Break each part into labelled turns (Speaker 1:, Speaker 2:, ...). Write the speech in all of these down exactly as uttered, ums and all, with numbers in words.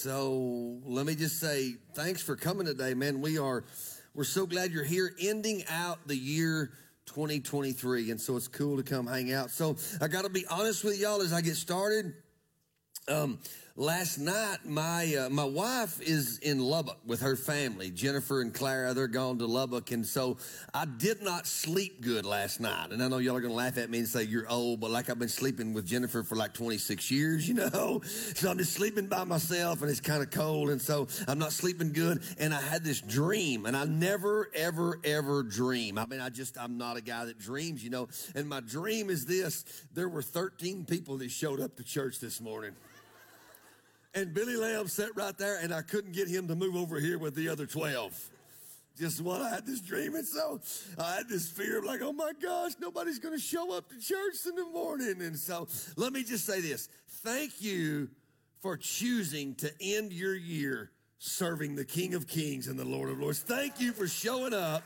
Speaker 1: so let me just say thanks for coming today, man. We are, we're so glad you're here, ending out the year twenty twenty-three, and so it's cool to come hang out. So I got to be honest with y'all as I get started. Um, last night, my uh, my wife is in Lubbock with her family. Jennifer and Clara, they're gone to Lubbock, and so I did not sleep good last night. And I know y'all are going to laugh at me and say you're old, but like I've been sleeping with Jennifer for like twenty-six years, you know. So I'm just sleeping by myself, and it's kind of cold, and so I'm not sleeping good. And I had this dream, and I never, ever, ever dream. I mean, I just, I'm not a guy that dreams, you know. And my dream is this: there were thirteen people that showed up to church this morning. And Billy Lamb sat right there, and I couldn't get him to move over here with the other twelve. Just what I had this dream, and so I had this fear of like, oh my gosh, nobody's going to show up to church in the morning. And so let me just say this. Thank you for choosing to end your year serving the King of Kings and the Lord of Lords. Thank you for showing up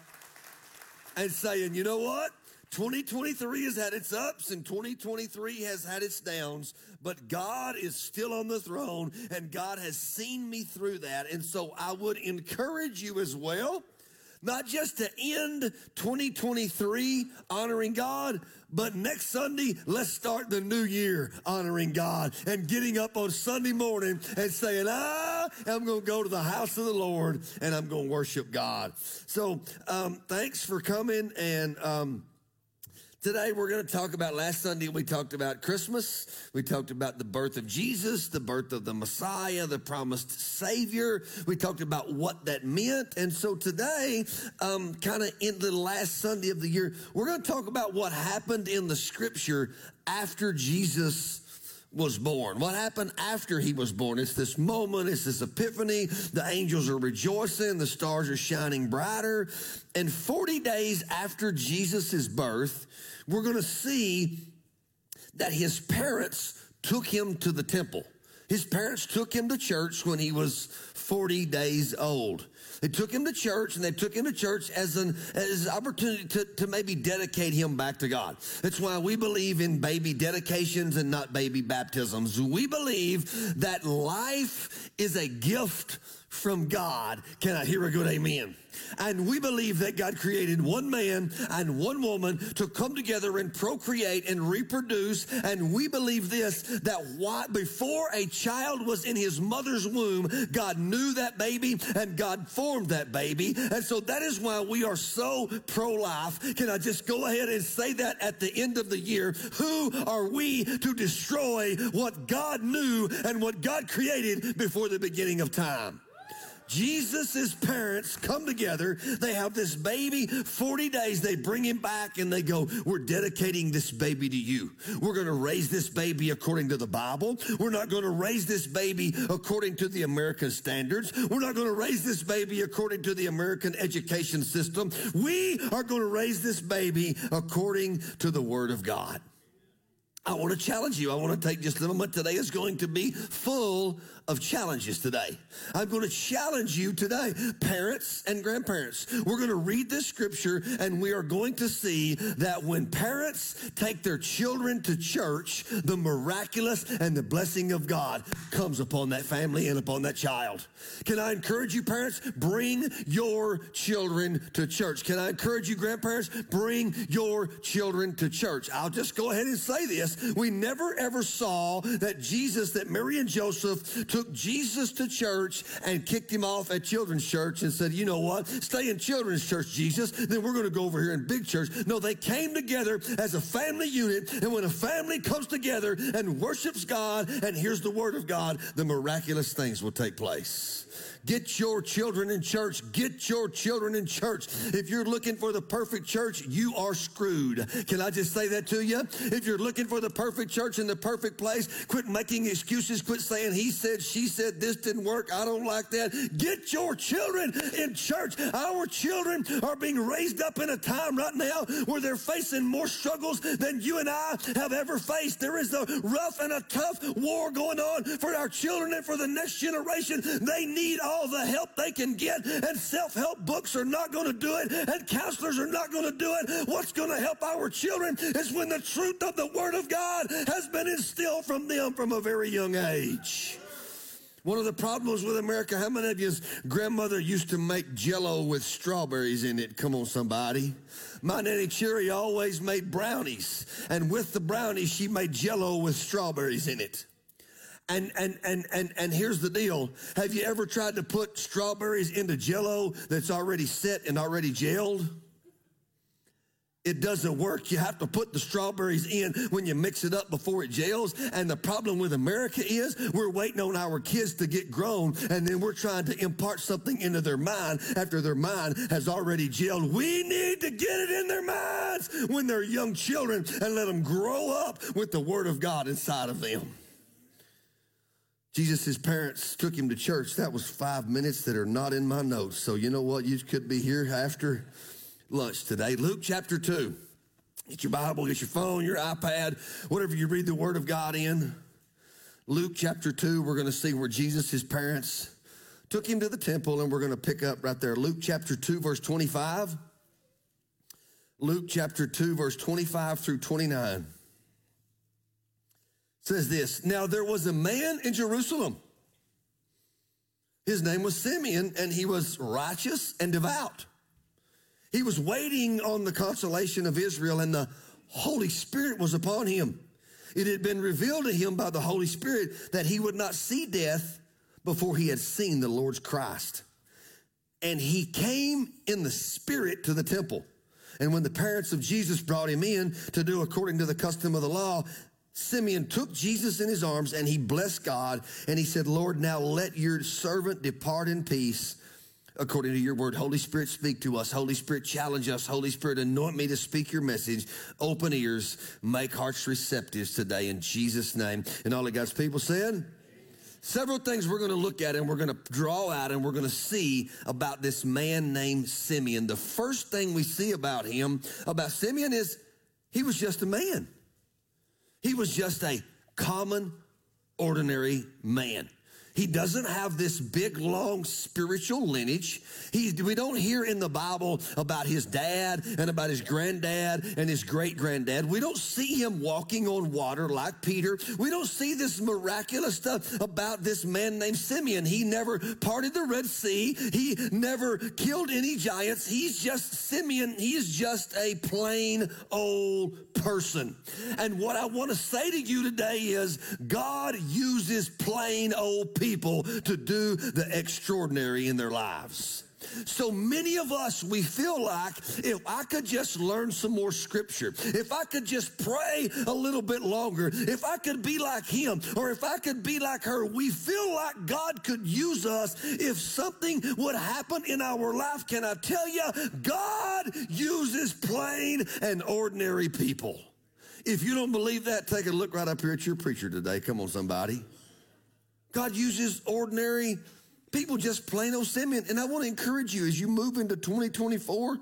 Speaker 1: and saying, you know what? twenty twenty-three has had its ups and twenty twenty-three has had its downs, but God is still on the throne and God has seen me through that. And so I would encourage you as well, not just to end twenty twenty-three honoring God, but next Sunday, let's start the new year honoring God and getting up on Sunday morning and saying, I am going to go to the house of the Lord and I'm going to worship God. So um, thanks for coming. And um today, we're going to talk about, last Sunday, we talked about Christmas. We talked about the birth of Jesus, the birth of the Messiah, the promised Savior. We talked about what that meant. And so today, um, kind of in the last Sunday of the year, we're going to talk about what happened in the Scripture after Jesus was born. What happened after he was born? It's this moment, it's this epiphany. The angels are rejoicing, the stars are shining brighter. And forty days after Jesus' birth, we're going to see that his parents took him to the temple. His parents took him to church when he was forty days old. They took him to church, and they took him to church as an, as an opportunity to, to maybe dedicate him back to God. That's why we believe in baby dedications and not baby baptisms. We believe that life is a gift from God. Can I hear a good amen? And we believe that God created one man and one woman to come together and procreate and reproduce. And we believe this, that why, before a child was in his mother's womb, God knew that baby and God formed that baby. And so that is why we are so pro-life. Can I just go ahead and say that at the end of the year? Who are we to destroy what God knew and what God created before the beginning of time? Jesus' parents come together. They have this baby, forty days. They bring him back and they go, we're dedicating this baby to you. We're going to raise this baby according to the Bible. We're not going to raise this baby according to the American standards. We're not going to raise this baby according to the American education system. We are going to raise this baby according to the Word of God. I want to challenge you. I want to take just a moment. Today is going to be full of challenges today. I'm going to challenge you today, parents and grandparents. We're going to read this scripture, and we are going to see that when parents take their children to church, the miraculous and the blessing of God comes upon that family and upon that child. Can I encourage you, parents? Bring your children to church. Can I encourage you, grandparents? Bring your children to church. I'll just go ahead and say this. We never ever saw that Jesus, that Mary and Joseph took Jesus to church and kicked him off at children's church and said, you know what, stay in children's church, Jesus, then we're going to go over here in big church. No, they came together as a family unit, and when a family comes together and worships God and hears the word of God, the miraculous things will take place. Get your children in church. Get your children in church. If you're looking for the perfect church, you are screwed. Can I just say that to you? If you're looking for the perfect church in the perfect place, quit making excuses. Quit saying he said, she said, this didn't work. I don't like that. Get your children in church. Our children are being raised up in a time right now where they're facing more struggles than you and I have ever faced. There is a rough and a tough war going on for our children and for the next generation. They need all the help they can get, and self-help books are not going to do it, and counselors are not going to do it. What's going to help our children is when the truth of the Word of God has been instilled from them from a very young age. One of the problems with America, how many of you's grandmother used to make Jell-O with strawberries in it? Come on, somebody. My Nanny Cherry always made brownies, and with the brownies, she made Jell-O with strawberries in it. And, and, and, and, and here's the deal. Have you ever tried to put strawberries into Jell-O that's already set and already gelled? It doesn't work. You have to put the strawberries in when you mix it up before it gels. And the problem with America is we're waiting on our kids to get grown, and then we're trying to impart something into their mind after their mind has already gelled. We need to get it in their minds when they're young children and let them grow up with the Word of God inside of them. Jesus' parents took him to church. That was five minutes that are not in my notes. So you know what? You could be here after lunch today. Luke chapter two. Get your Bible, get your phone, your iPad, whatever you read the Word of God in. Luke chapter two, we're going to see where Jesus, his parents, took him to the temple, and we're going to pick up right there. Luke chapter two, verse twenty-five. Luke chapter two, verse twenty-five through twenty-nine. Says this, now there was a man in Jerusalem. His name was Simeon, and he was righteous and devout. He was waiting on the consolation of Israel, and the Holy Spirit was upon him. It had been revealed to him by the Holy Spirit that he would not see death before he had seen the Lord's Christ. And he came in the Spirit to the temple. And when the parents of Jesus brought him in to do according to the custom of the law, Simeon took Jesus in his arms, and he blessed God, and he said, Lord, now let your servant depart in peace according to your word. Holy Spirit, speak to us. Holy Spirit, challenge us. Holy Spirit, anoint me to speak your message. Open ears, make hearts receptive today in Jesus' name. And all of God's people said? Several things we're going to look at and we're going to draw out and we're going to see about this man named Simeon. The first thing we see about him, about Simeon, is he was just a man. He was just a common, ordinary man. He doesn't have this big, long spiritual lineage. He, we don't hear in the Bible about his dad and about his granddad and his great-granddad. We don't see him walking on water like Peter. We don't see this miraculous stuff about this man named Simeon. He never parted the Red Sea. He never killed any giants. He's just Simeon. He's just a plain old person. And what I want to say to you today is God uses plain old people people to do the extraordinary in their lives. So many of us, we feel like if I could just learn some more scripture, if I could just pray a little bit longer, if I could be like him, or if I could be like her, we feel like God could use us if something would happen in our life. Can I tell you, God uses plain and ordinary people. If you don't believe that, take a look right up here at your preacher today. Come on, somebody. God uses ordinary people, just plain old Simeon. And I want to encourage you as you move into twenty twenty-four,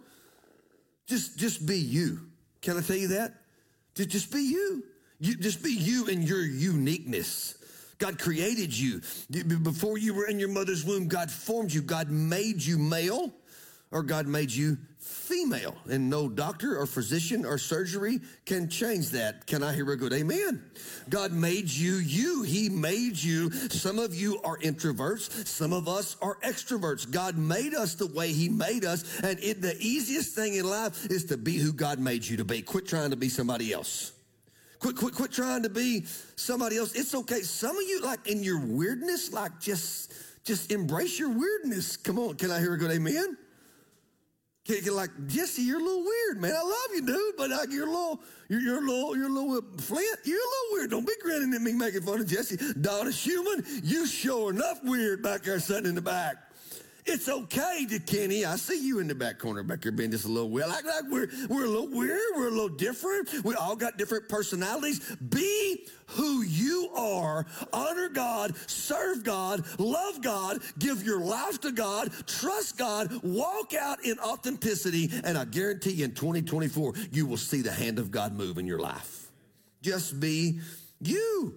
Speaker 1: just, just be you. Can I tell you that? Just, just be you. you. Just be you in your uniqueness. God created you. Before you were in your mother's womb, God formed you. God made you male, or God made you female. And no doctor or physician or surgery can change that. Can I hear a good amen? God made you you. He made you. Some of you are introverts. Some of us are extroverts. God made us the way he made us. And it, the easiest thing in life is to be who God made you to be. Quit trying to be somebody else. Quit, quit, quit trying to be somebody else. It's okay. Some of you, like in your weirdness, like just, just embrace your weirdness. Come on. Can I hear a good amen? You're like, Jesse, you're a little weird, man. I love you, dude, but like you're a little, you're, you're a little, you're a little Flint. You're a little weird. Don't be grinning at me, making fun of Jesse. Donna Schumann, you sure enough weird back there sitting in the back. It's okay, Kenny. I see you in the back corner back there being just a little weird. Like, like we're, we're a little weird. We're a little different. We all got different personalities. Be who you are. Honor God. Serve God. Love God. Give your life to God. Trust God. Walk out in authenticity. And I guarantee you in twenty twenty-four, you will see the hand of God move in your life. Just be you.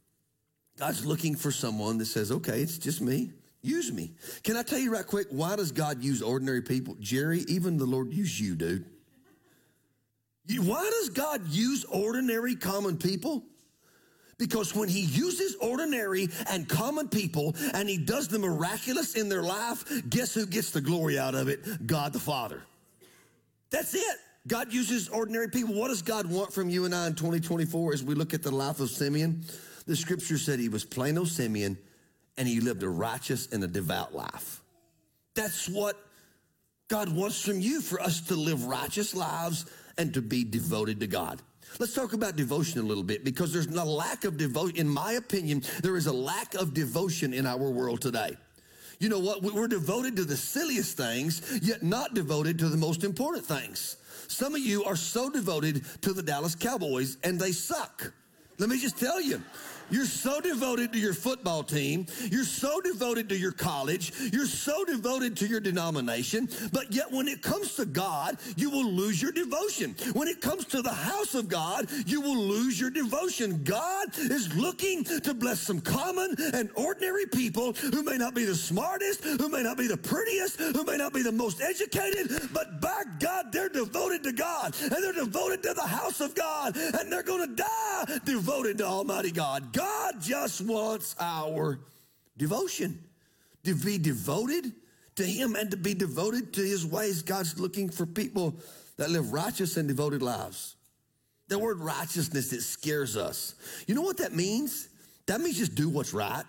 Speaker 1: God's looking for someone that says, okay, it's just me. Use me. Can I tell you right quick, why does God use ordinary people? Jerry, even the Lord used you, dude. Why does God use ordinary, common people? Because when he uses ordinary and common people and he does the miraculous in their life, guess who gets the glory out of it? God the Father. That's it. God uses ordinary people. What does God want from you and I in twenty twenty-four as we look at the life of Simeon? The scripture said he was plain old Simeon and he lived a righteous and a devout life. That's what God wants from you, for us to live righteous lives and to be devoted to God. Let's talk about devotion a little bit, because there's a lack of devotion. In my opinion, there is a lack of devotion in our world today. You know what? We're devoted to the silliest things, yet not devoted to the most important things. Some of you are so devoted to the Dallas Cowboys, and they suck. Let me just tell you. You're so devoted to your football team. You're so devoted to your college. You're so devoted to your denomination. But yet when it comes to God, you will lose your devotion. When it comes to the house of God, you will lose your devotion. God is looking to bless some common and ordinary people who may not be the smartest, who may not be the prettiest, who may not be the most educated, but by God, they're devoted to God, and they're devoted to the house of God, and they're going to die devoted to Almighty God. God just wants our devotion, to be devoted to him and to be devoted to his ways. God's looking for people that live righteous and devoted lives. The word righteousness, it scares us. You know what that means? That means just do what's right.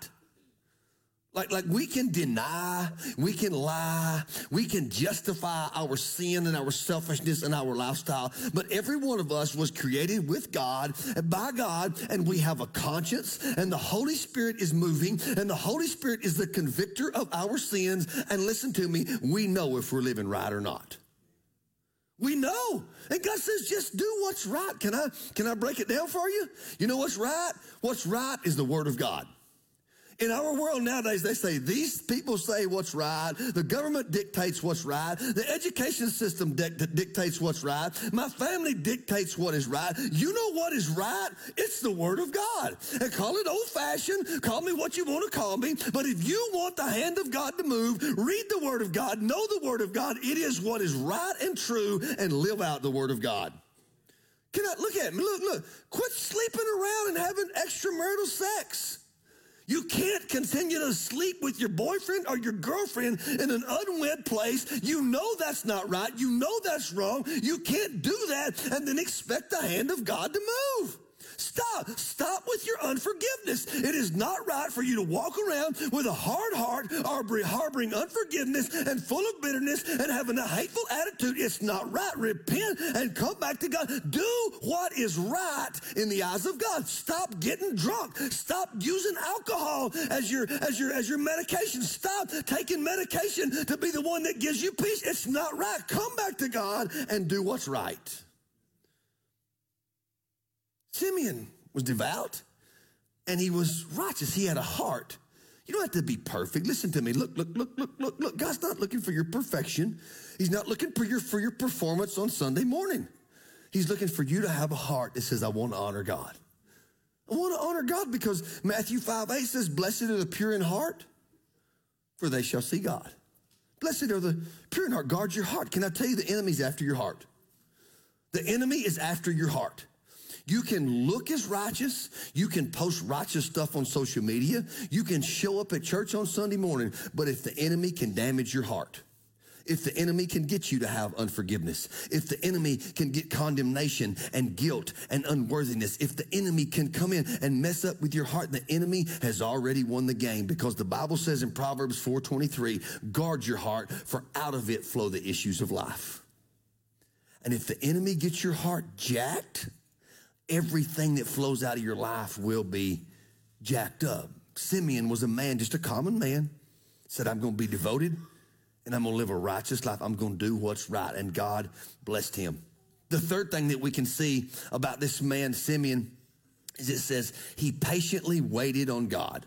Speaker 1: Like, like we can deny, we can lie, we can justify our sin and our selfishness and our lifestyle. But every one of us was created with God and by God, and we have a conscience, and the Holy Spirit is moving, and the Holy Spirit is the convictor of our sins. And listen to me, we know if we're living right or not. We know. And God says, just do what's right. Can I, can I break it down for you? You know what's right? What's right is the Word of God. In our world nowadays, they say, these people say what's right. The government dictates what's right. The education system di- dictates what's right. My family dictates what is right. You know what is right? It's the Word of God. And call it old-fashioned. Call me what you want to call me. But if you want the hand of God to move, read the Word of God. Know the Word of God. It is what is right and true, and live out the Word of God. Can I, look at me. Look, look. Quit sleeping around and having extramarital sex. You can't continue to sleep with your boyfriend or your girlfriend in an unwed place. You know that's not right. You know that's wrong. You can't do that and then expect the hand of God to move. Stop. Stop with your unforgiveness. It is not right for you to walk around with a hard heart, harboring unforgiveness and full of bitterness and having a hateful attitude. It's not right. Repent and come back to God. Do what is right in the eyes of God. Stop getting drunk. Stop using alcohol as your, as your, as your medication. Stop taking medication to be the one that gives you peace. It's not right. Come back to God and do what's right. Simeon was devout, and he was righteous. He had a heart. You don't have to be perfect. Listen to me. Look, look, look, look, look, look. God's not looking for your perfection. He's not looking for your, for your performance on Sunday morning. He's looking for you to have a heart that says, I want to honor God. I want to honor God because Matthew five eight says, blessed are the pure in heart, for they shall see God. Blessed are the pure in heart. Guard your heart. Can I tell you the enemy's after your heart? The enemy is after your heart. You can look as righteous. You can post righteous stuff on social media. You can show up at church on Sunday morning. But if the enemy can damage your heart, if the enemy can get you to have unforgiveness, if the enemy can get condemnation and guilt and unworthiness, if the enemy can come in and mess up with your heart, the enemy has already won the game, because the Bible says in Proverbs four twenty-three, guard your heart, for out of it flow the issues of life. And if the enemy gets your heart jacked, everything that flows out of your life will be jacked up. Simeon was a man, just a common man, said, I'm going to be devoted and I'm going to live a righteous life. I'm going to do what's right. And God blessed him. The third thing that we can see about this man, Simeon, is it says he patiently waited on God.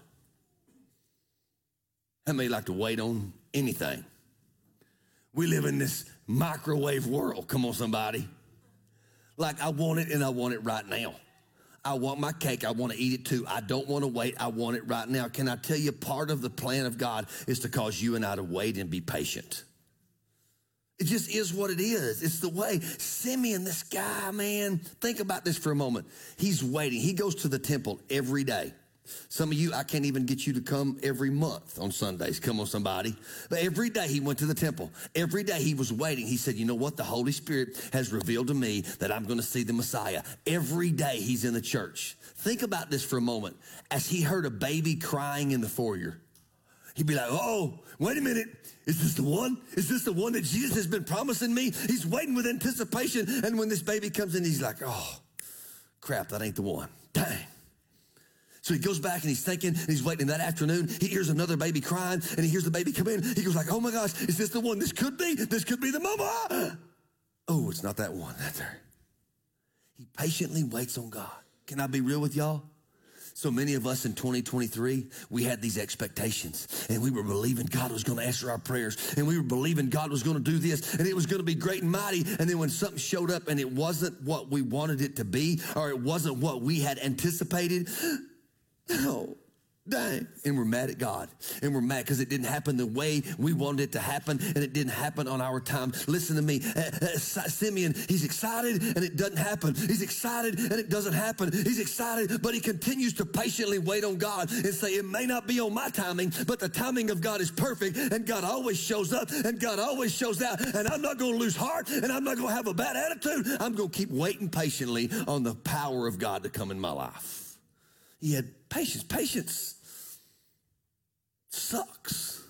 Speaker 1: How many like to wait on anything? We live in this microwave world. Come on, somebody. Like, I want it and I want it right now. I want my cake. I want to eat it too. I don't want to wait. I want it right now. Can I tell you, part of the plan of God is to cause you and I to wait and be patient. It just is what it is. It's the way. Simeon, this guy, man, think about this for a moment. He's waiting. He goes to the temple every day. Some of you, I can't even get you to come every month on Sundays. Come on, somebody. But every day he went to the temple. Every day he was waiting. He said, you know what? The Holy Spirit has revealed to me that I'm going to see the Messiah. Every day he's in the church. Think about this for a moment. As he heard a baby crying in the foyer, he'd be like, oh, wait a minute. Is this the one? Is this the one that Jesus has been promising me? He's waiting with anticipation. And when this baby comes in, he's like, oh, crap, that ain't the one. Dang. So he goes back and he's thinking, and he's waiting. That afternoon, he hears another baby crying, and he hears the baby come in. He goes like, oh my gosh, is this the one? This could be. This could be the mama. Oh, it's not that one. That's her. He patiently waits on God. Can I be real with y'all? So many of us in twenty twenty-three, we had these expectations, and we were believing God was going to answer our prayers, and we were believing God was going to do this, and it was going to be great and mighty. And then when something showed up and it wasn't what we wanted it to be, or it wasn't what we had anticipated, oh, dang. And we're mad at God. And we're mad because it didn't happen the way we wanted it to happen, and it didn't happen on our time. Listen to me. Uh, uh, Simeon, he's excited, and it doesn't happen. He's excited, and it doesn't happen. He's excited, but he continues to patiently wait on God and say, it may not be on my timing, but the timing of God is perfect, and God always shows up, and God always shows out, and I'm not going to lose heart, and I'm not going to have a bad attitude. I'm going to keep waiting patiently on the power of God to come in my life. He had patience. Patience sucks.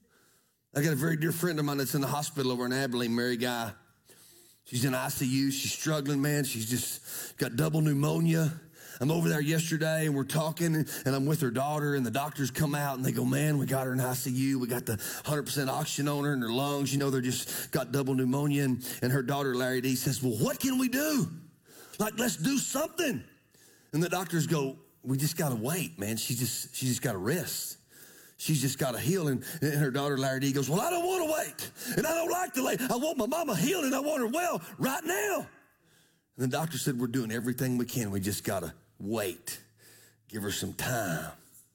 Speaker 1: I got a very dear friend of mine that's in the hospital over in Abilene, Mary Guy. She's in I C U. She's struggling, man. She's just got double pneumonia. I'm over there yesterday, and we're talking, and I'm with her daughter, and the doctors come out, and they go, man, we got her in I C U. We got the one hundred percent oxygen on her in her lungs. You know, they're just got double pneumonia. And, and her daughter, Larry D, says, well, what can we do? Like, let's do something. And the doctors go, we just got to wait, man. She just, she just got to rest. She's just got to heal. And, and her daughter, Larry D, goes, well, I don't want to wait. And I don't like to wait. I want my mama healed, and I want her well right now. And the doctor said, we're doing everything we can. We just got to wait. Give her some time.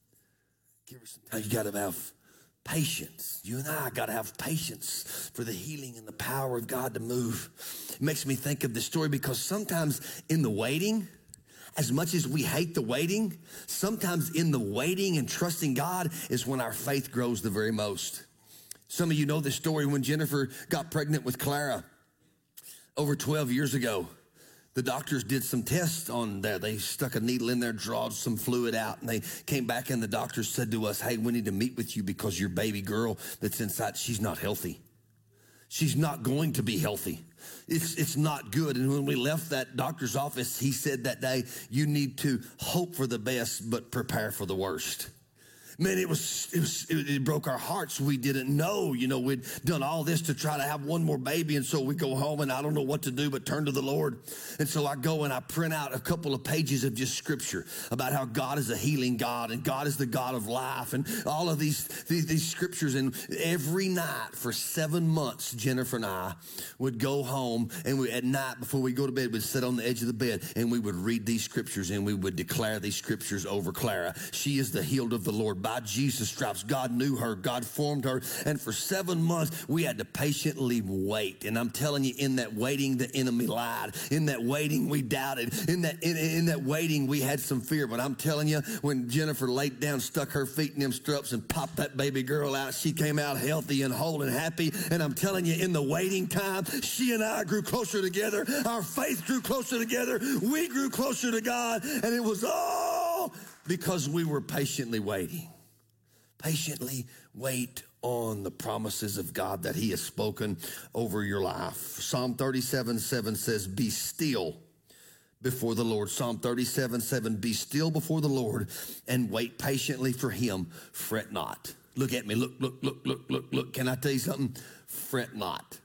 Speaker 1: Give her some time. You got to have patience. You and I got to have patience for the healing and the power of God to move. It makes me think of this story because sometimes in the waiting, as much as we hate the waiting, sometimes in the waiting and trusting God is when our faith grows the very most. Some of you know this story when Jennifer got pregnant with Clara over twelve years ago. The doctors did some tests on there. They stuck a needle in there, drawed some fluid out, and they came back, and the doctors said to us, hey, we need to meet with you because your baby girl that's inside, she's not healthy. She's not going to be healthy. It's, it's not good. And when we left that doctor's office, he said that day, you need to hope for the best, but prepare for the worst. Man, it was, it was, it, it broke our hearts. We didn't know, you know, we'd done all this to try to have one more baby. And so we go home, and I don't know what to do but turn to the Lord. And so I go and I print out a couple of pages of just scripture about how God is a healing God, and God is the God of life, and all of these, these, these scriptures. And every night for seven months, Jennifer and I would go home, and we, at night before we go to bed, we'd sit on the edge of the bed, and we would read these scriptures, and we would declare these scriptures over Clara. She is the healed of the Lord. By Jesus' stripes, God knew her, God formed her, and for seven months, we had to patiently wait. And I'm telling you, in that waiting, the enemy lied. In that waiting, we doubted. In that in, in that waiting, we had some fear. But I'm telling you, when Jennifer laid down, stuck her feet in them stirrups, and popped that baby girl out, she came out healthy and whole and happy. And I'm telling you, in the waiting time, she and I grew closer together. Our faith grew closer together. We grew closer to God, and it was all because we were patiently waiting. Patiently wait on the promises of God that he has spoken over your life. Psalm thirty-seven seven says, be still before the Lord. Psalm thirty-seven seven, be still before the Lord and wait patiently for him. Fret not. Look at me. Look, look, look, look, look, look. Can I tell you something? Fret not.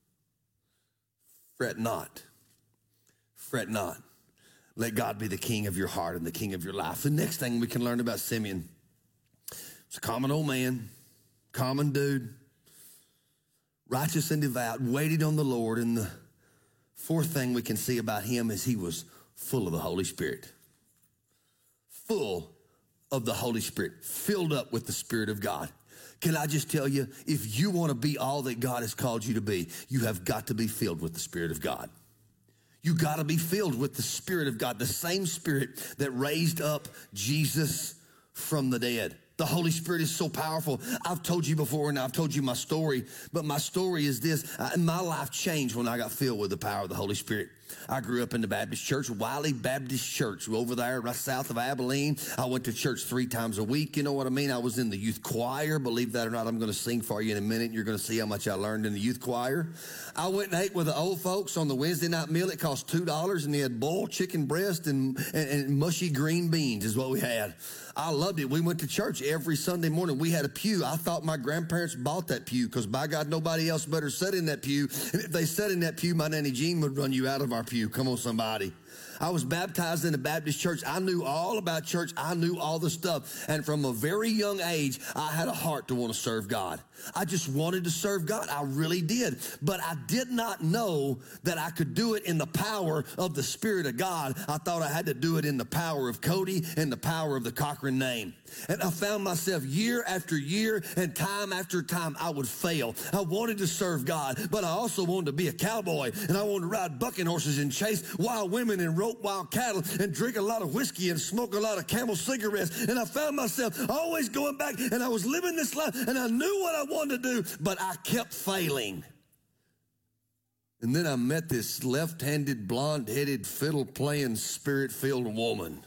Speaker 1: Fret not. Fret not. Let God be the king of your heart and the king of your life. The next thing we can learn about Simeon, it's a common old man, common dude, righteous and devout, waited on the Lord. And the fourth thing we can see about him is he was full of the Holy Spirit. Full of the Holy Spirit, filled up with the Spirit of God. Can I just tell you, if you want to be all that God has called you to be, you have got to be filled with the Spirit of God. You got to be filled with the Spirit of God, the same Spirit that raised up Jesus from the dead. The Holy Spirit is so powerful. I've told you before, and I've told you my story, but my story is this. Uh, my life changed when I got filled with the power of the Holy Spirit. I grew up in the Baptist church, Wiley Baptist Church, over there right south of Abilene. I went to church three times a week. You know what I mean? I was in the youth choir. Believe that or not, I'm going to sing for you in a minute. You're going to see how much I learned in the youth choir. I went and ate with the old folks on the Wednesday night meal. It cost two dollars, and they had boiled chicken breast and, and, and mushy green beans is what we had. I loved it. We went to church every Sunday morning. We had a pew. I thought my grandparents bought that pew because, by God, nobody else better sat in that pew. And if they sat in that pew, my Nanny Jean would run you out of our pew. Come on, somebody. I was baptized in a Baptist church. I knew all about church. I knew all the stuff. And from a very young age, I had a heart to want to serve God. I just wanted to serve God. I really did. But I did not know that I could do it in the power of the Spirit of God. I thought I had to do it in the power of Cody and the power of the Cochran name. And I found myself year after year and time after time I would fail. I wanted to serve God, but I also wanted to be a cowboy, and I wanted to ride bucking horses and chase wild women and rope wild cattle and drink a lot of whiskey and smoke a lot of Camel cigarettes. And I found myself always going back, and I was living this life, and I knew what I wanted to do, but I kept failing. And then I met this left-handed, blonde-headed, fiddle-playing, spirit-filled woman.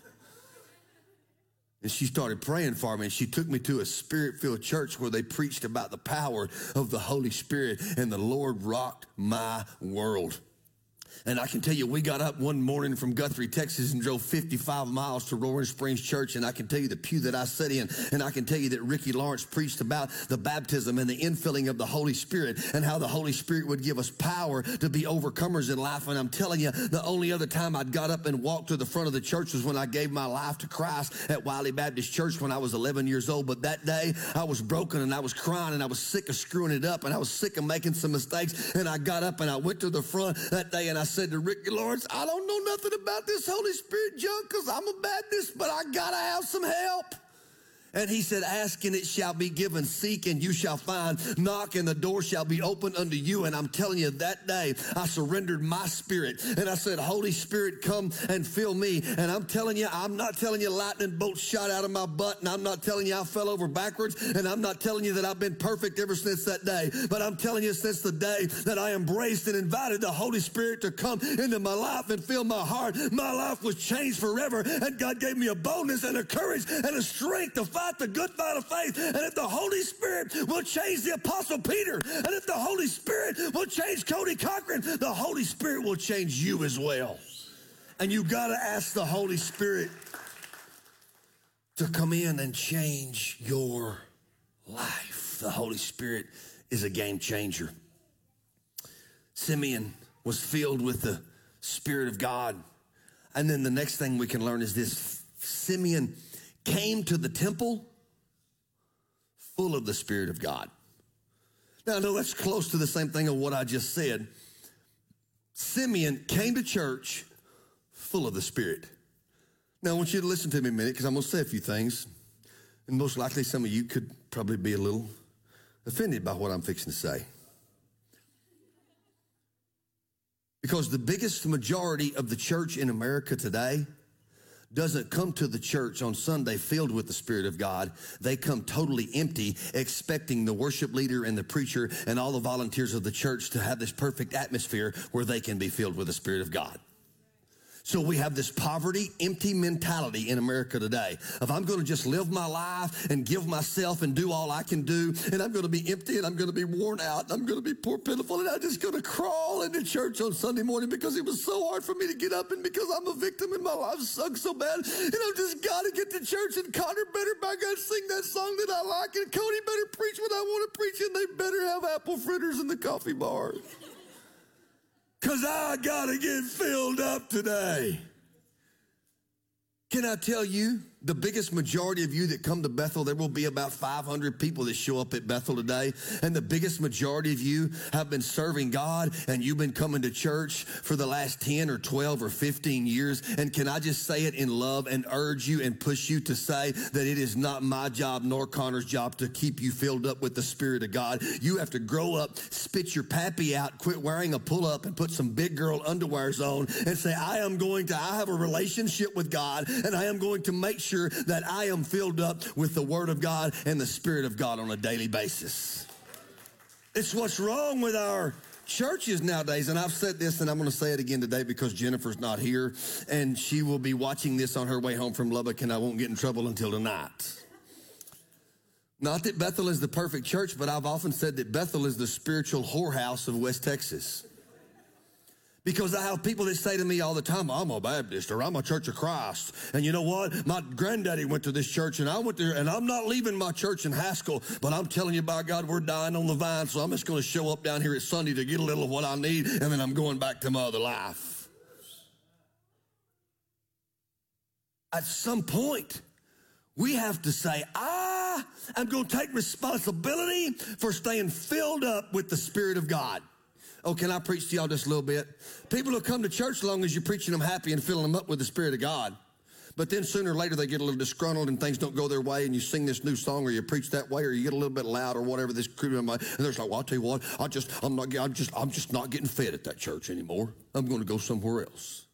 Speaker 1: And she started praying for me, and she took me to a Spirit-filled church where they preached about the power of the Holy Spirit, and the Lord rocked my world. And I can tell you, we got up one morning from Guthrie, Texas, and drove fifty-five miles to Roaring Springs Church. And I can tell you the pew that I sat in, and I can tell you that Ricky Lawrence preached about the baptism and the infilling of the Holy Spirit and how the Holy Spirit would give us power to be overcomers in life. And I'm telling you, the only other time I'd got up and walked to the front of the church was when I gave my life to Christ at Wiley Baptist Church when I was eleven years old. But that day, I was broken, and I was crying, and I was sick of screwing it up, and I was sick of making some mistakes. And I got up, and I went to the front that day, and I said to Ricky Lawrence, I don't know nothing about this Holy Spirit junk because I'm a Baptist, but I got to have some help. And he said, ask and it shall be given, seek and you shall find, knock and the door shall be opened unto you. And I'm telling you, that day I surrendered my spirit and I said, Holy Spirit, come and fill me. And I'm telling you, I'm not telling you lightning bolts shot out of my butt, and I'm not telling you I fell over backwards, and I'm not telling you that I've been perfect ever since that day, but I'm telling you since the day that I embraced and invited the Holy Spirit to come into my life and fill my heart, my life was changed forever, and God gave me a boldness and a courage and a strength to fight the good fight of faith. And if the Holy Spirit will change the Apostle Peter, and if the Holy Spirit will change Cody Cochran, the Holy Spirit will change you as well. And you got to ask the Holy Spirit to come in and change your life. The Holy Spirit is a game changer. Simeon was filled with the Spirit of God. And then the next thing we can learn is this: Simeon came to the temple full of the Spirit of God. Now, I know that's close to the same thing of what I just said. Simeon came to church full of the Spirit. Now, I want you to listen to me a minute because I'm going to say a few things. And most likely some of you could probably be a little offended by what I'm fixing to say. Because the biggest majority of the church in America today doesn't come to the church on Sunday filled with the Spirit of God. They come totally empty, expecting the worship leader and the preacher and all the volunteers of the church to have this perfect atmosphere where they can be filled with the Spirit of God. So we have this poverty, empty mentality in America today of I'm going to just live my life and give myself and do all I can do, and I'm going to be empty and I'm going to be worn out and I'm going to be poor, pitiful, and I'm just going to crawl into church on Sunday morning because it was so hard for me to get up and because I'm a victim and my life sucks so bad, and I've just got to get to church, and Connor better, by God, sing that song that I like, and Cody better preach what I want to preach, and they better have apple fritters in the coffee bar. Because I got to get filled up today. Can I tell you The biggest majority of you that come to Bethel, there will be about five hundred people that show up at Bethel today. And the biggest majority of you have been serving God, and you've been coming to church for the last ten or twelve or fifteen years. And can I just say it in love and urge you and push you to say that it is not my job nor Connor's job to keep you filled up with the Spirit of God. You have to grow up, spit your pappy out, quit wearing a pull-up, and put some big girl underwears on and say, I am going to, I have a relationship with God, and I am going to make sure that I am filled up with the Word of God and the Spirit of God on a daily basis. It's what's wrong with our churches nowadays, and I've said this, and I'm going to say it again today because Jennifer's not here, and she will be watching this on her way home from Lubbock, and I won't get in trouble until tonight. Not that Bethel is the perfect church, but I've often said that Bethel is the spiritual whorehouse of West Texas. Because I have people that say to me all the time, I'm a Baptist or I'm a Church of Christ. And you know what? My granddaddy went to this church and I went there, and I'm not leaving my church in Haskell, but I'm telling you, by God, we're dying on the vine. So I'm just going to show up down here at Sunday to get a little of what I need, and then I'm going back to my other life. At some point, we have to say, I am going to take responsibility for staying filled up with the Spirit of God. Oh, can I preach to y'all just a little bit? People will come to church as long as you're preaching them happy and filling them up with the Spirit of God. But then sooner or later they get a little disgruntled and things don't go their way, and you sing this new song or you preach that way or you get a little bit loud or whatever this crew, and they're like, well, I'll tell you what, I just, I'm not, I'm just, I'm just not getting fed at that church anymore. I'm going to go somewhere else.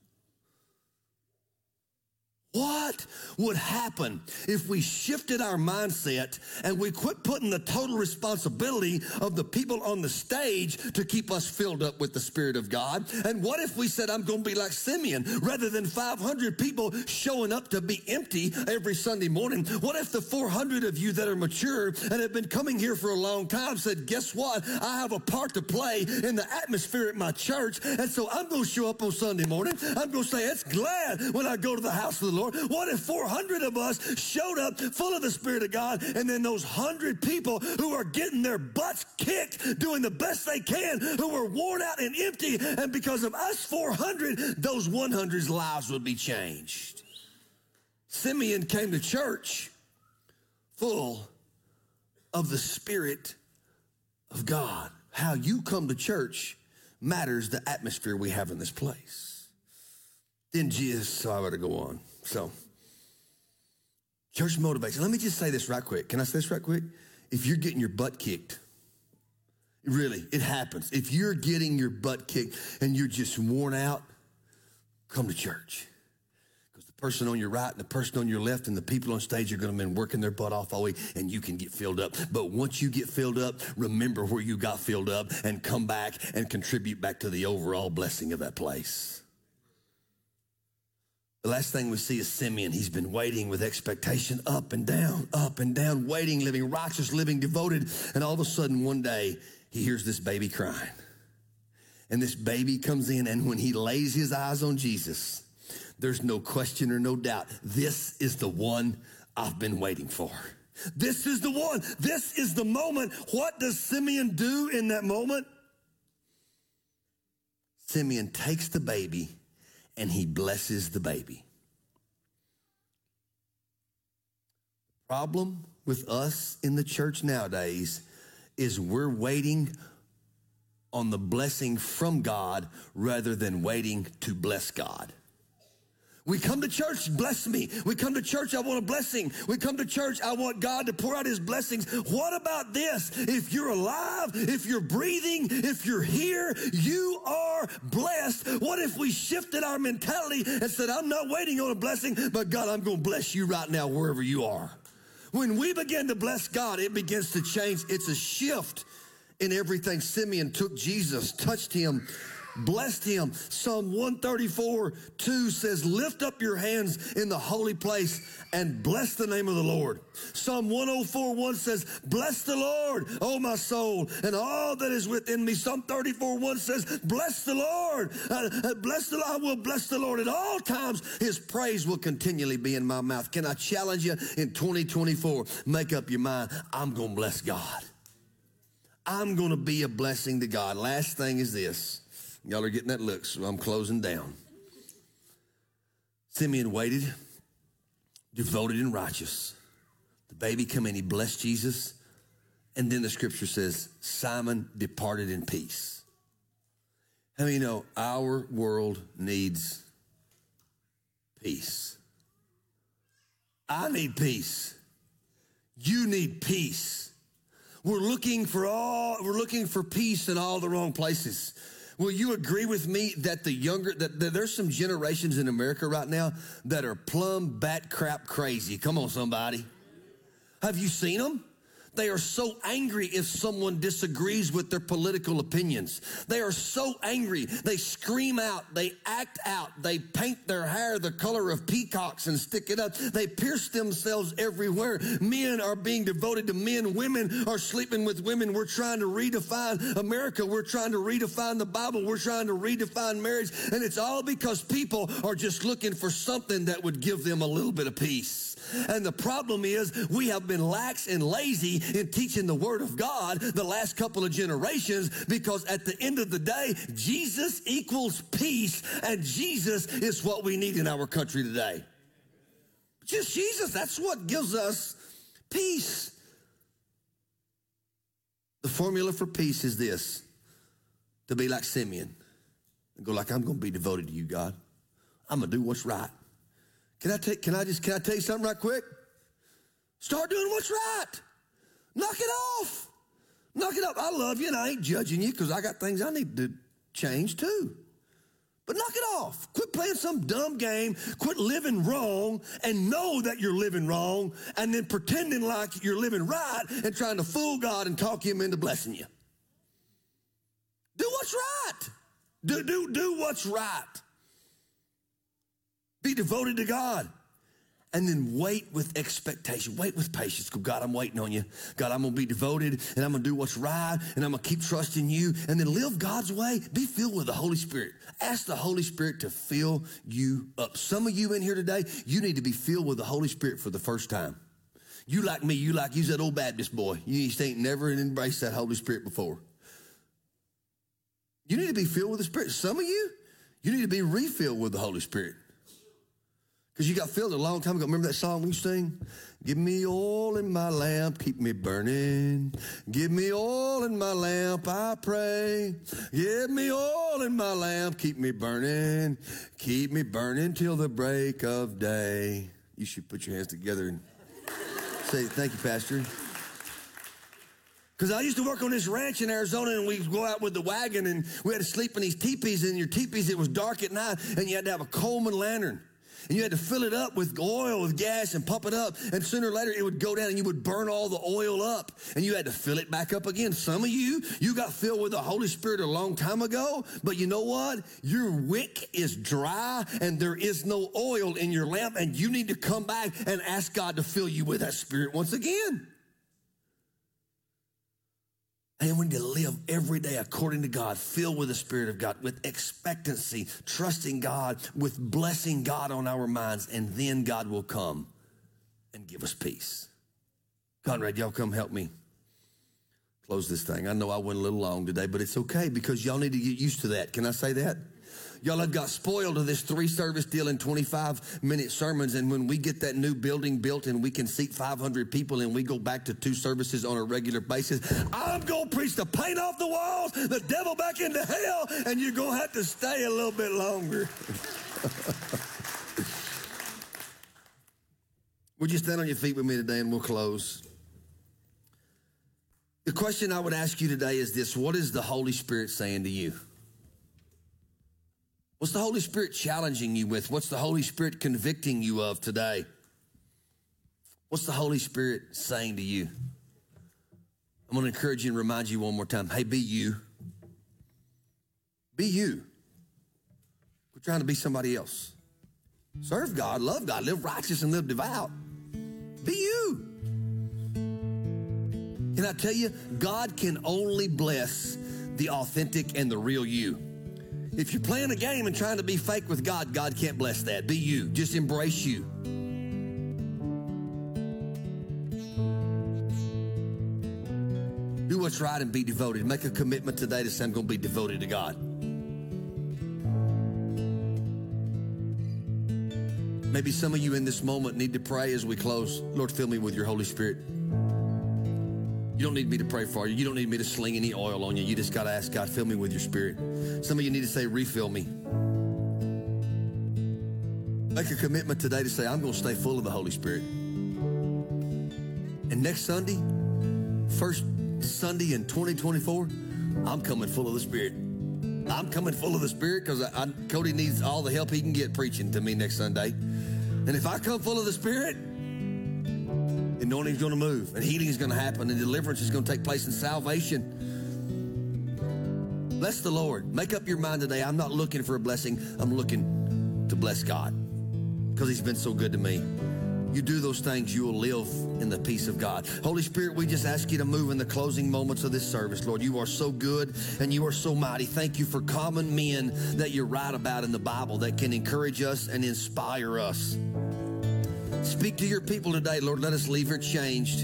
Speaker 1: What would happen if we shifted our mindset and we quit putting the total responsibility of the people on the stage to keep us filled up with the Spirit of God? And what if we said, I'm going to be like Simeon, rather than five hundred people showing up to be empty every Sunday morning? What if the four hundred of you that are mature and have been coming here for a long time said, guess what? I have a part to play in the atmosphere at my church, and so I'm going to show up on Sunday morning. I'm going to say, it's glad when I go to the house of the Lord. What if four hundred of us showed up full of the Spirit of God, and then those one hundred people who are getting their butts kicked, doing the best they can, who are worn out and empty, and because of us four hundred, those one hundred's lives would be changed. Simeon came to church full of the Spirit of God. How you come to church matters the atmosphere we have in this place. Then Jesus, so I better go on. So, church motivation. Let me just say this right quick. Can I say this right quick? If you're getting your butt kicked, really, it happens. If you're getting your butt kicked and you're just worn out, come to church. Because the person on your right and the person on your left and the people on stage are going to be working their butt off all week, and you can get filled up. But once you get filled up, remember where you got filled up and come back and contribute back to the overall blessing of that place. The last thing we see is Simeon. He's been waiting with expectation, up and down, up and down, waiting, living righteous, living devoted. And all of a sudden, one day, he hears this baby crying. And this baby comes in, and when he lays his eyes on Jesus, there's no question or no doubt, this is the one I've been waiting for. This is the one. This is the moment. What does Simeon do in that moment? Simeon takes the baby and he blesses the baby. The problem with us in the church nowadays is we're waiting on the blessing from God rather than waiting to bless God. We come to church, bless me. We come to church, I want a blessing. We come to church, I want God to pour out his blessings. What about this? If you're alive, if you're breathing, if you're here, you are blessed. What if we shifted our mentality and said, I'm not waiting on a blessing, but God, I'm going to bless you right now wherever you are. When we begin to bless God, it begins to change. It's a shift in everything. Simeon took Jesus, touched him, blessed him. Psalm one thirty-four, two says, lift up your hands in the holy place and bless the name of the Lord. Psalm one oh four, one says, bless the Lord, O my soul, and all that is within me. Psalm thirty-four, one says, bless the Lord. Uh, uh, bless the Lord. I will bless the Lord at all times. His praise will continually be in my mouth. Can I challenge you in twenty twenty-four? Make up your mind. I'm going to bless God. I'm going to be a blessing to God. Last thing is this. Y'all are getting that look, so I'm closing down. Simeon waited devoted and righteous. The baby come in, he blessed Jesus. And then the scripture says, Simon departed in peace. How many know our world needs peace? I need peace. You need peace. We're looking for all, we're looking for peace in all the wrong places. Will you agree with me that the younger, that, that there's some generations in America right now that are plumb bat crap crazy? Come on, somebody. Have you seen them? They are so angry if someone disagrees with their political opinions. They are so angry. They scream out. They act out. They paint their hair the color of peacocks and stick it up. They pierce themselves everywhere. Men are being devoted to men. Women are sleeping with women. We're trying to redefine America. We're trying to redefine the Bible. We're trying to redefine marriage. And it's all because people are just looking for something that would give them a little bit of peace. And the problem is we have been lax and lazy in teaching the Word of God the last couple of generations, because at the end of the day, Jesus equals peace, and Jesus is what we need in our country today. Just Jesus, that's what gives us peace. The formula for peace is this: to be like Simeon and go like, I'm going to be devoted to you, God. I'm going to do what's right. Can I take, can I just, can I tell you something right quick? Start doing what's right. Knock it off. Knock it up. I love you and I ain't judging you because I got things I need to change too. But knock it off. Quit playing some dumb game. Quit living wrong and know that you're living wrong and then pretending like you're living right and trying to fool God and talk him into blessing you. Do what's right. Do, do, do what's right. Be devoted to God. And then wait with expectation. Wait with patience. Go, God, I'm waiting on you. God, I'm going to be devoted, and I'm going to do what's right, and I'm going to keep trusting you. And then live God's way. Be filled with the Holy Spirit. Ask the Holy Spirit to fill you up. Some of you in here today, you need to be filled with the Holy Spirit for the first time. You like me. You like, you's that old Baptist boy. You just ain't never embraced that Holy Spirit before. You need to be filled with the Spirit. Some of you, you need to be refilled with the Holy Spirit. Because you got filled a long time ago. Remember that song we sing? Give me oil in my lamp, keep me burning. Give me oil in my lamp, I pray. Give me oil in my lamp, keep me burning. Keep me burning till the break of day. You should put your hands together and say, thank you, Pastor. Because I used to work on this ranch in Arizona, and we'd go out with the wagon, and we had to sleep in these teepees. And in your teepees, it was dark at night, and you had to have a Coleman lantern. And you had to fill it up with oil, with gas, and pump it up. And sooner or later, it would go down, and you would burn all the oil up. And you had to fill it back up again. Some of you, you got filled with the Holy Spirit a long time ago. But you know what? Your wick is dry, and there is no oil in your lamp. And you need to come back and ask God to fill you with that Spirit once again. And we need to live every day according to God, filled with the Spirit of God, with expectancy, trusting God, with blessing God on our minds, and then God will come and give us peace. Conrad, y'all come help me close this thing. I know I went a little long today, but it's okay because y'all need to get used to that. Can I say that? Y'all have got spoiled to this three-service deal in twenty-five minute sermons, and when we get that new building built and we can seat five hundred people and we go back to two services on a regular basis, I'm going to preach the paint off the walls, the devil back into hell, and you're going to have to stay a little bit longer. Would you stand on your feet with me today, and we'll close. The question I would ask you today is this: what is the Holy Spirit saying to you? What's the Holy Spirit challenging you with? What's the Holy Spirit convicting you of today? What's the Holy Spirit saying to you? I'm going to encourage you and remind you one more time. Hey, be you. Be you. Quit trying to be somebody else. Serve God, love God, live righteous and live devout. Be you. Can I tell you, God can only bless the authentic and the real you. If you're playing a game and trying to be fake with God, God can't bless that. Be you. Just embrace you. Do what's right and be devoted. Make a commitment today to say, I'm going to be devoted to God. Maybe some of you in this moment need to pray as we close. Lord, fill me with your Holy Spirit. You don't need me to pray for you. You don't need me to sling any oil on you. You just got to ask God, fill me with your Spirit. Some of you need to say, refill me. Make a commitment today to say, I'm going to stay full of the Holy Spirit. And next Sunday, first Sunday in twenty twenty-four, I'm coming full of the Spirit. I'm coming full of the Spirit because I, I, Cody needs all the help he can get preaching to me next Sunday. And if I come full of the Spirit, anointing is going to move, and healing is going to happen, and deliverance is going to take place, and salvation. Bless the Lord. Make up your mind today. I'm not looking for a blessing. I'm looking to bless God because he's been so good to me. You do those things, you will live in the peace of God. Holy Spirit, we just ask you to move in the closing moments of this service. Lord, you are so good and you are so mighty. Thank you for common men that you write about in the Bible that can encourage us and inspire us. Speak to your people today, Lord. Let us leave here changed.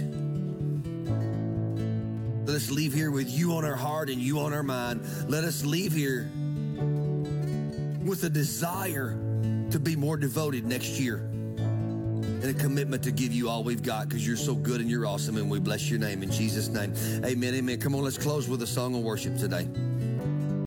Speaker 1: Let us leave here with you on our heart and you on our mind. Let us leave here with a desire to be more devoted next year and a commitment to give you all we've got because you're so good and you're awesome, and we bless your name in Jesus' name. Amen, amen. Come on, let's close with a song of worship today.